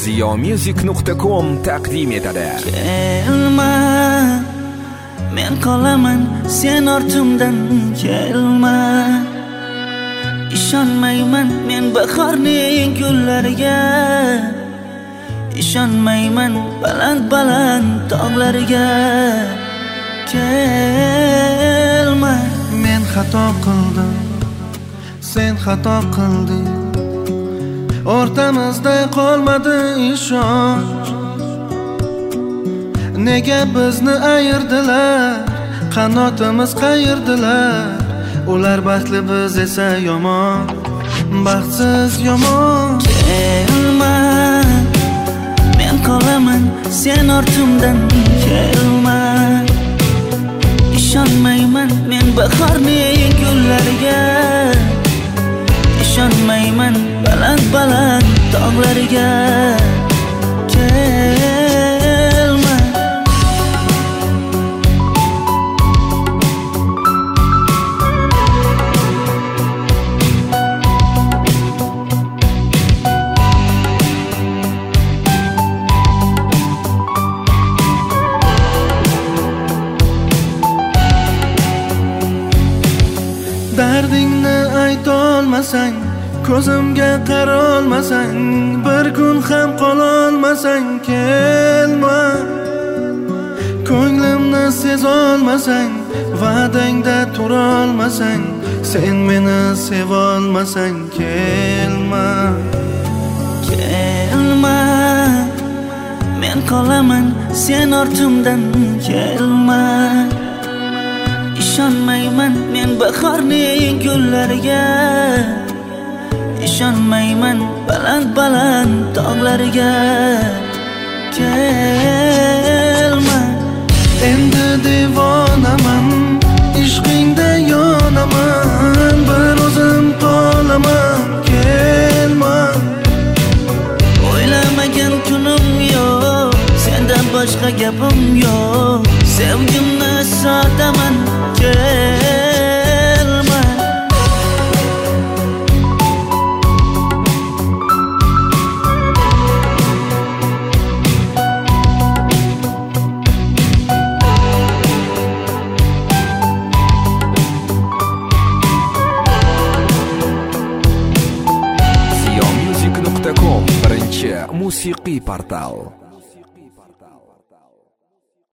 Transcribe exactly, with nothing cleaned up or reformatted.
ziyo music nuqta com taqdim etadi. Kelma, men qolaman, sen ortimdan kelma. Ishonmayman men bahorning gullariga, ishonmayman baland-baland tog'lariga. Kelma, men xato qildim, sen xato qilding. O'rtamizda qolmadi ishonch. Nega bizni ayirdilar, qanotimiz qayirdilar. Ular baxtli, biz esa yomon, baxtsiz yomon. Kelma, men qolaman, sen ortimdan kelma. Ishonmayman men bahorning gullariga, ishonmayman baland-baland tog'lariga. Kelma, dardingni aytolmasang, ko'zimga qarolmasang, bir kun ham qololmasang, kelma. Ko'nglimni sezolmasang, va'dangda turolmasang, sen meni sevolmasang, kelma. kelma, men qolaman, sen ortimdan kelma. Ishonmayman men bahorning gullariga, ishonmayman baland-baland tog'lariga. Kelma, Endi devonaman, ishqingda yonaman, bir o'zim qolaman, kelma. o'ylamagan kunim yo'q, sendan boshqa gapim yo'q. Sevgimni sotaman, kelma. ziyo music nuqta com birinchi musiqiy portal.